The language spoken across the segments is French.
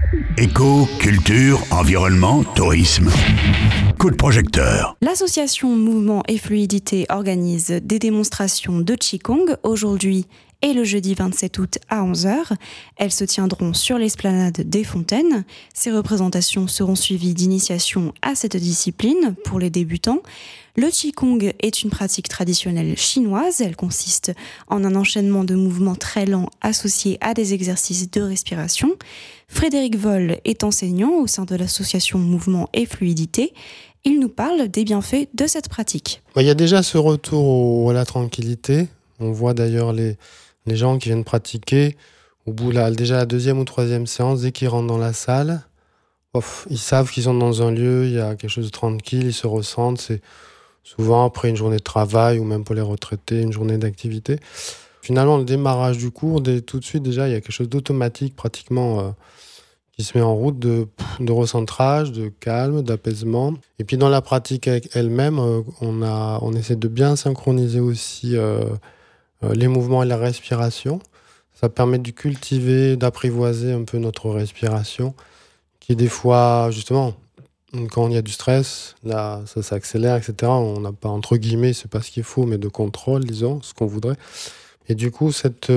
Éco, culture, environnement, tourisme. Coup de projecteur. L'association Mouvement et Fluidité organise des démonstrations de Qigong aujourd'hui et le jeudi 27 août à 11h. Elles se tiendront sur l'esplanade des Fontaines. Ces représentations seront suivies d'initiations à cette discipline pour les débutants. Le Qigong est une pratique traditionnelle chinoise. Elle consiste en un enchaînement de mouvements très lents associés à des exercices de respiration. Frédéric Voll est enseignant au sein de l'association Mouvement et Fluidité. Il nous parle des bienfaits de cette pratique. Il y a déjà ce retour à la tranquillité. On voit d'ailleurs les gens qui viennent pratiquer, au bout déjà la deuxième ou troisième séance, dès qu'ils rentrent dans la salle, ils savent qu'ils sont dans un lieu, il y a quelque chose de tranquille, ils se ressentent. C'est souvent après une journée de travail ou même pour les retraités, une journée d'activité. Finalement, le démarrage du cours, tout de suite déjà, il y a quelque chose d'automatique pratiquement qui se met en route de recentrage, de calme, d'apaisement. Et puis dans la pratique elle-même, on essaie de bien synchroniser aussi les mouvements et la respiration. Ça permet de cultiver, d'apprivoiser un peu notre respiration, qui des fois, justement, quand il y a du stress, là, ça s'accélère, etc. On n'a pas, entre guillemets, c'est pas ce qu'il faut, mais de contrôle, disons, ce qu'on voudrait. Et du coup, cette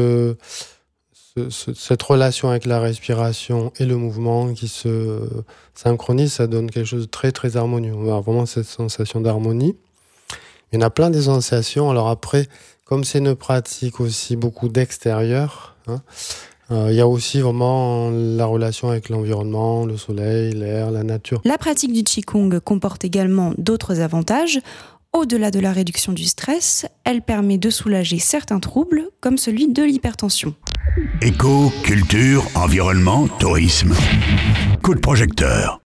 relation avec la respiration et le mouvement qui se synchronise, ça donne quelque chose de très, très harmonieux. On a vraiment cette sensation d'harmonie. Il y en a plein des sensations. Alors après, comme c'est une pratique aussi beaucoup d'extérieur, il y a aussi vraiment la relation avec l'environnement, le soleil, l'air, la nature. La pratique du Qigong comporte également d'autres avantages. Au-delà de la réduction du stress, elle permet de soulager certains troubles, comme celui de l'hypertension. Éco, culture, environnement, tourisme. Coup de projecteur.